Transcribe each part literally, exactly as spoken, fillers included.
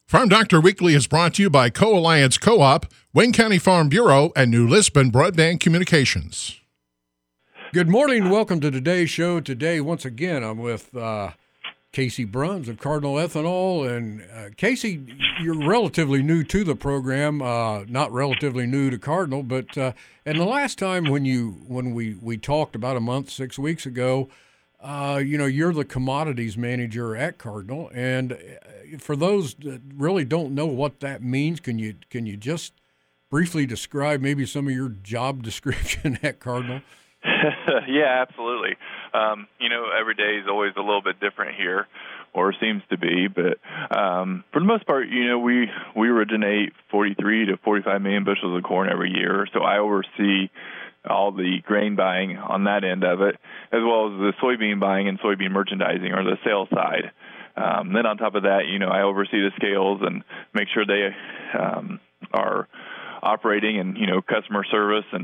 Farm Doctor Weekly is brought to you by Co-Alliance Co-op, Wayne County Farm Bureau, and New Lisbon Broadband Communications. Good morning and welcome to today's show. Today, once again, I'm with uh, Casey Bruns of Cardinal Ethanol. And uh, Casey, you're relatively new to the program, uh, not relatively new to Cardinal, but uh, and the last time when you when we, we talked about a month, six weeks ago, uh, you know, you're the commodities manager at Cardinal. And for those that really don't know what that means, can you can you just briefly describe maybe some of your job description at Cardinal? Yeah, absolutely. Um, you know, every day is always a little bit different here, or seems to be. But um, for the most part, you know, we, we originate forty-three to forty-five million bushels of corn every year. So I oversee all the grain buying on that end of it, as well as the soybean buying and soybean merchandising, or the sales side. Um, then on top of that, you know, I oversee the scales and make sure they um, are operating, and, you know, customer service and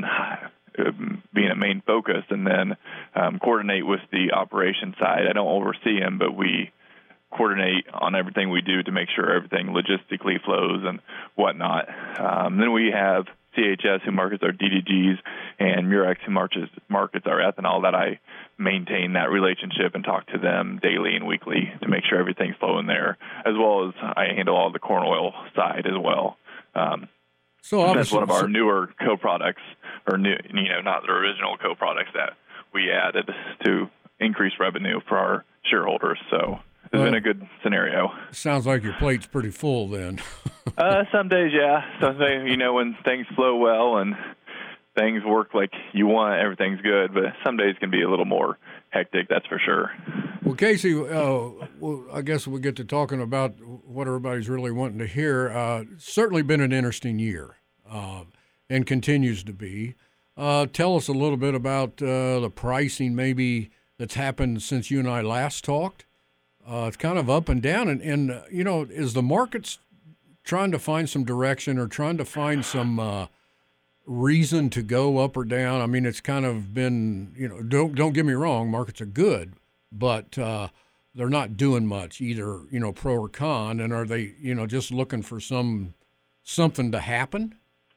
being a main focus, and then um, coordinate with the operation side. I don't oversee them, but we coordinate on everything we do to make sure everything logistically flows and whatnot. Um, then we have C H S, who markets our D D Gs, and Murex, who markets, markets our ethanol, that I maintain that relationship and talk to them daily and weekly to make sure everything's flowing there, as well as I handle all the corn oil side as well. Um, so that's one of our newer co-products, or new, you know, not the original co-products that we added to increase revenue for our shareholders. So it's well, been a good scenario. Sounds like your plate's pretty full then. uh, some days, yeah. Some days, you know, when things flow well and things work like you want, everything's good. But some days can be a little more hectic, that's for sure. Well, Casey, uh, well, I guess we'll get to talking about what everybody's really wanting to hear. Uh, certainly been an interesting year, uh, and continues to be. Uh, tell us a little bit about uh, the pricing maybe that's happened since you and I last talked. Uh, it's kind of up and down, and, and uh, you know, is the markets trying to find some direction or trying to find some uh, reason to go up or down? I mean, it's kind of been, you know, don't don't get me wrong, markets are good, but uh, they're not doing much either, you know, pro or con. And are they, you know, just looking for some something to happen?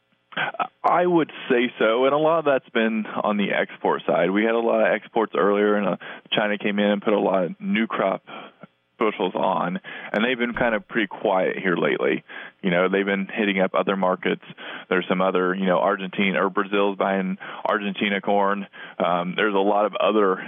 I would say so, and a lot of that's been on the export side. We had a lot of exports earlier, and uh, China came in and put a lot of new crop bushels on, and they've been kind of pretty quiet here lately. You know, they've been hitting up other markets. There's some other, you know, Argentina or Brazil's buying Argentina corn. Um, there's a lot of other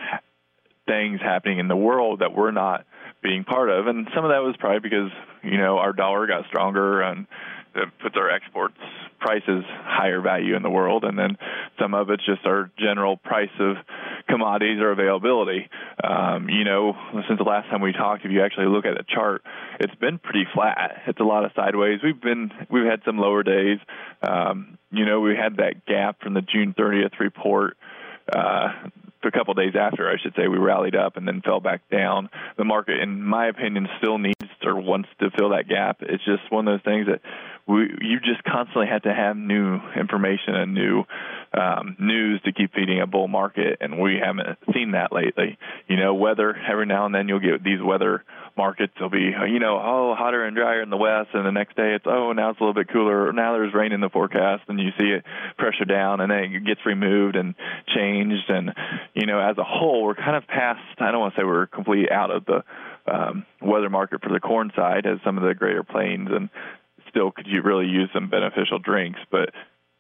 things happening in the world that we're not being part of, and some of that was probably because, you know, our dollar got stronger and it puts our exports prices higher value in the world, and then some of it's just our general price of commodities or availability. Um, you know, since the last time we talked, if you actually look at the chart, it's been pretty flat. It's a lot of sideways. We've been we've had some lower days. Um, you know, we had that gap from the June thirtieth report. Uh, a couple of days after, I should say, we rallied up and then fell back down. The market, in my opinion, still needs or wants to fill that gap. It's just one of those things that we you just constantly have to have new information and new um, news to keep feeding a bull market, and we haven't seen that lately. You know, weather, every now and then you'll get these weather markets. They'll be, you know, oh, hotter and drier in the west, and the next day it's, oh, now it's a little bit cooler. Now there's rain in the forecast, and you see it pressure down, and then it gets removed and changed. And, you know, as a whole, we're kind of past, I don't want to say we're completely out of the um, weather market for the corn side, as some of the Greater Plains and still could you really use some beneficial drinks. But,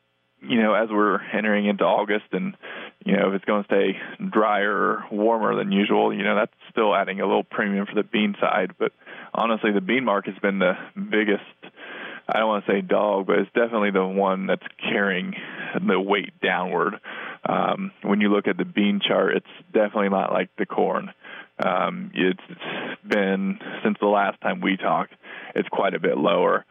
you know, as we're entering into August, and, you know, if it's going to stay drier or warmer than usual, you know, that's still adding a little premium for the bean side. But honestly, the bean market's been the biggest, I don't want to say dog, but it's definitely the one that's carrying the weight downward. Um, when you look at the bean chart, it's definitely not like the corn. Um, it's been, since the last time we talked, it's quite a bit lower.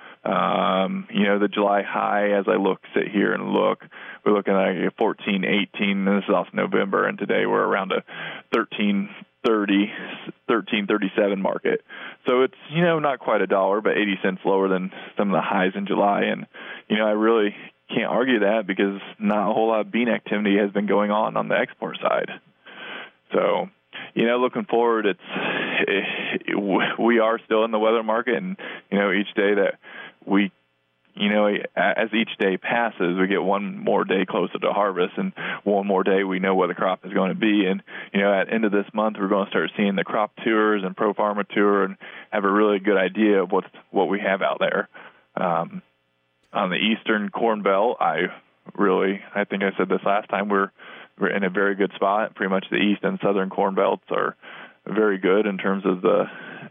Um, you know, the July high, as I look, sit here and look, we're looking at a fourteen eighteen, and this is off November, and today we're around a thirteen thirty, thirteen thirty-seven market. So it's, you know, not quite a dollar, but eighty cents lower than some of the highs in July. And, you know, I really can't argue that because not a whole lot of bean activity has been going on on the export side. So, you know, looking forward, it's we are still in the weather market, and you know, each day that we, you know, as each day passes, we get one more day closer to harvest, and one more day we know what the crop is going to be. And you know, at the end of this month, we're going to start seeing the crop tours and Pro Farmer Tour, and have a really good idea of what what we have out there. Um, on the Eastern Corn Belt, I really, I think I said this last time, we're we're in a very good spot. Pretty much the East and Southern Corn Belts are very good in terms of the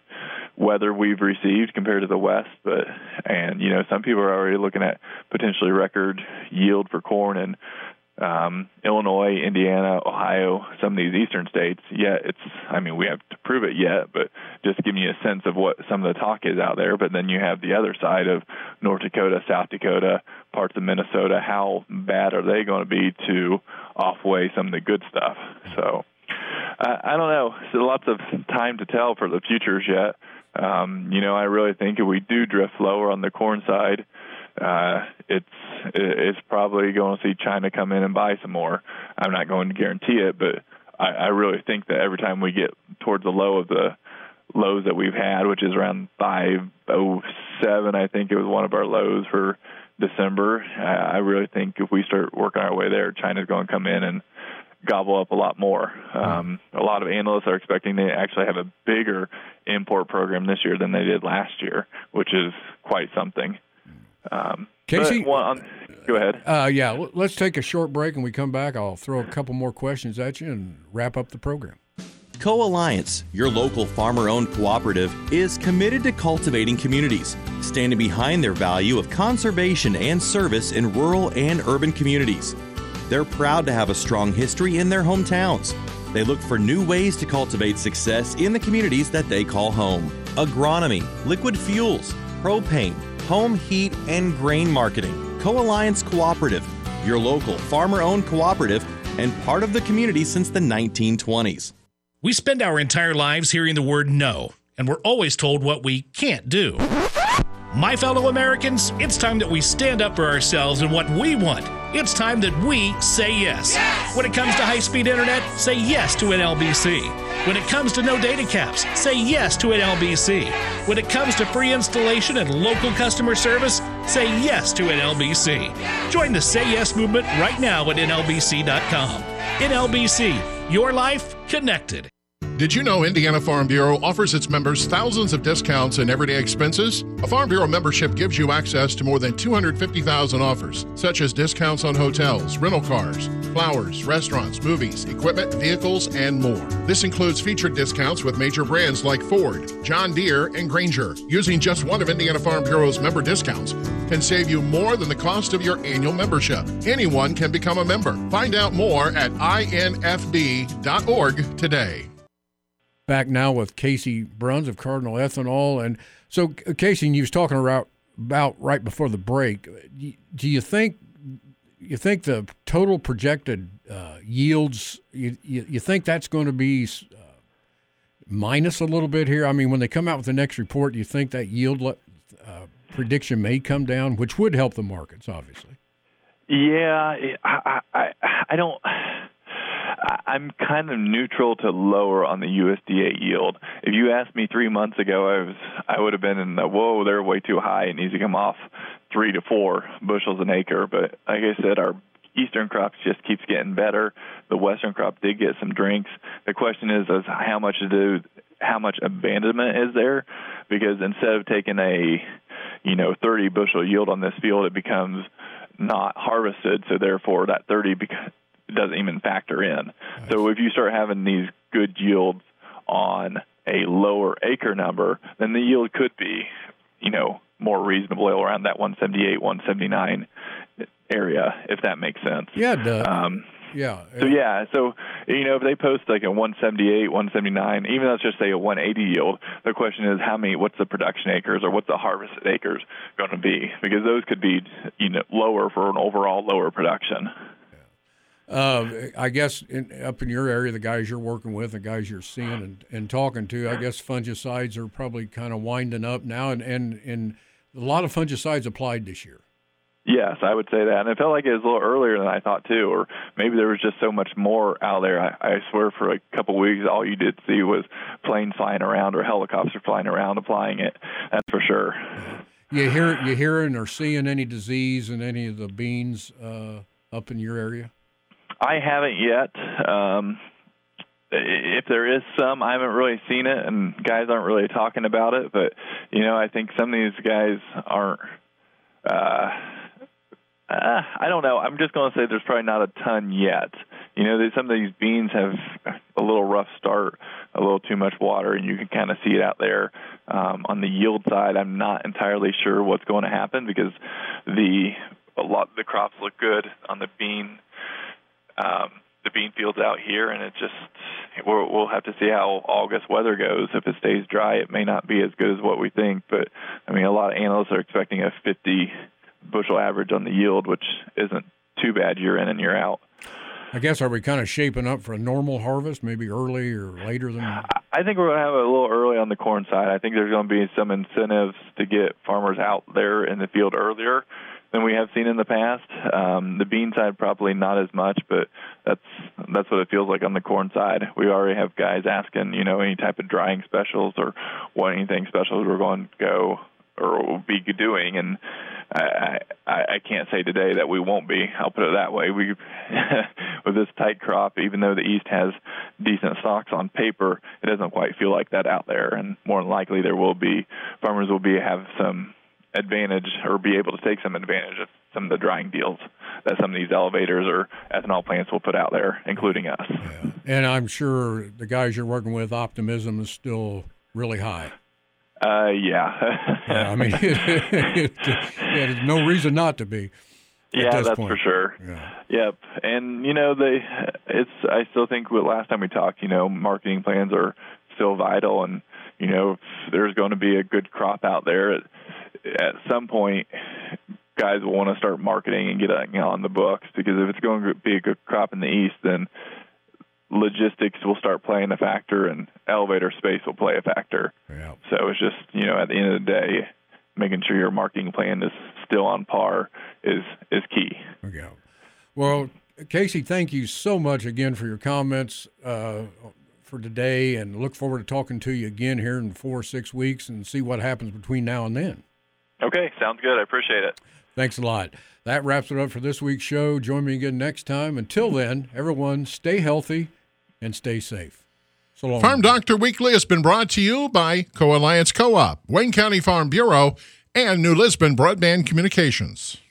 weather we've received compared to the West. But and you know, some people are already looking at potentially record yield for corn in um, Illinois, Indiana, Ohio, some of these eastern states. Yet it's, I mean, we have to prove it yet, but just giving you a sense of what some of the talk is out there. But then you have the other side of North Dakota, South Dakota, parts of Minnesota. How bad are they going to be to off-weigh some of the good stuff? So I, I don't know. So lots of time to tell for the futures yet. Um, you know, I really think if we do drift lower on the corn side, uh, it's it's probably going to see China come in and buy some more. I'm not going to guarantee it, but I, I really think that every time we get towards the low of the lows that we've had, which is around five oh seven, I think it was one of our lows for December. I really think if we start working our way there, China's going to come in and gobble up a lot more. Um, a lot of analysts are expecting they actually have a bigger import program this year than they did last year, which is quite something. Um, Casey, one, go ahead. Uh, yeah, let's take a short break, and we come back. I'll throw a couple more questions at you and wrap up the program. Co-Alliance, your local farmer-owned cooperative, is committed to cultivating communities, standing behind their value of conservation and service in rural and urban communities. They're proud to have a strong history in their hometowns. They look for new ways to cultivate success in the communities that they call home. Agronomy, liquid fuels, propane, home heat, and grain marketing. Co-Alliance Cooperative, your local farmer-owned cooperative and part of the community since the nineteen twenties. We spend our entire lives hearing the word no, and we're always told what we can't do. My fellow Americans, it's time that we stand up for ourselves and what we want. It's time that we say yes. yes! When it comes to high-speed internet, say yes to an L B C. When it comes to no data caps, say yes to an L B C. When it comes to free installation and local customer service, say yes to an L B C. Join the Say Yes movement right now at N L B C dot com. N L B C, your life connected. Did you know Indiana Farm Bureau offers its members thousands of discounts and everyday expenses? A Farm Bureau membership gives you access to more than two hundred fifty thousand offers, such as discounts on hotels, rental cars, flowers, restaurants, movies, equipment, vehicles, and more. This includes featured discounts with major brands like Ford, John Deere, and Grainger. Using just one of Indiana Farm Bureau's member discounts can save you more than the cost of your annual membership. Anyone can become a member. Find out more at I N F D dot org today. Back now with Casey Bruns of Cardinal Ethanol. And so, Casey, you was talking about, about right before the break. Do you think you think the total projected uh, yields, you, you, you think that's going to be uh, minus a little bit here? I mean, when they come out with the next report, do you think that yield uh, prediction may come down, which would help the markets, obviously? Yeah, I, I, I don't... I'm kind of neutral to lower on the U S D A yield. If you asked me three months ago, I was I would have been in the, whoa, they're way too high. It needs to come off three to four bushels an acre. But like I said, our eastern crops just keeps getting better. The western crop did get some drinks. The question is, is how much to do, how much abandonment is there? Because instead of taking a, you know, thirty bushel yield on this field, it becomes not harvested. So therefore, that thirty becomes it doesn't even factor in. Nice. So if you start having these good yields on a lower acre number, then the yield could be, you know, more reasonable around that one seventy-eight, one seventy-nine area, if that makes sense. Yeah, it does. Um, yeah. So, yeah, so, you know, if they post like a one seventy-eight, one seventy-nine, even let's just say a one eighty yield, the question is how many, what's the production acres or what's the harvested acres going to be? Because those could be, you know, lower for an overall lower production. Uh, I guess in, up in your area, the guys you're working with, the guys you're seeing and, and talking to, I guess fungicides are probably kind of winding up now, and, and, and a lot of fungicides applied this year. Yes, I would say that. And it felt like it was a little earlier than I thought, too, or maybe there was just so much more out there. I, I swear for a couple of weeks, all you did see was planes flying around or helicopters flying around applying it. That's for sure. You hear, you hearing or seeing any disease in any of the beans uh, up in your area? I haven't yet. Um, if there is some, I haven't really seen it, and guys aren't really talking about it. But, you know, I think some of these guys aren't uh, – Uh, I don't know. I'm just going to say there's probably not a ton yet. You know, some of these beans have a little rough start, a little too much water, and you can kind of see it out there. Um, on the yield side, I'm not entirely sure what's going to happen because the a lot the crops look good on the bean um, the bean fields out here, and it just we'll, we'll have to see how August weather goes. If it stays dry, it may not be as good as what we think. But I mean, a lot of analysts are expecting a fifty bushel average on the yield, which isn't too bad year in and year out. I guess, are we kind of shaping up for a normal harvest, maybe early or later than that? I think we're going to have it a little early on the corn side. I think there's going to be some incentives to get farmers out there in the field earlier than we have seen in the past. Um, the bean side probably not as much, but that's that's what it feels like on the corn side. We already have guys asking, you know, any type of drying specials or what anything specials we're going to go or will be doing, and I, I, I can't say today that we won't be. I'll put it that way. We, with this tight crop, even though the East has decent stocks on paper, it doesn't quite feel like that out there. And more than likely, there will be farmers will be have some advantage or be able to take some advantage of some of the drying deals that some of these elevators or ethanol plants will put out there, including us. Yeah. And I'm sure the guys you're working with, optimism is still really high. Uh, yeah. yeah. I mean, it, it, yeah, there's no reason not to be. Yeah, that's point. for sure. Yeah. Yep. And, you know, they, it's, I still think with last time we talked, you know, marketing plans are still vital. And, you know, if there's going to be a good crop out there at, at some point, guys will want to start marketing and get it, you know, on the books, because if it's going to be a good crop in the East, then logistics will start playing a factor and elevator space will play a factor. Yeah. So it's just, you know, at the end of the day, making sure your marketing plan is still on par is, is key. Okay. Well, Casey, thank you so much again for your comments uh, for today, and look forward to talking to you again here in four or six weeks and see what happens between now and then. Okay. Sounds good. I appreciate it. Thanks a lot. That wraps it up for this week's show. Join me again next time. Until then, everyone, stay healthy and stay safe. So long. Farm Doctor Weekly has been brought to you by Co-Alliance Co-op, Wayne County Farm Bureau, and New Lisbon Broadband Communications.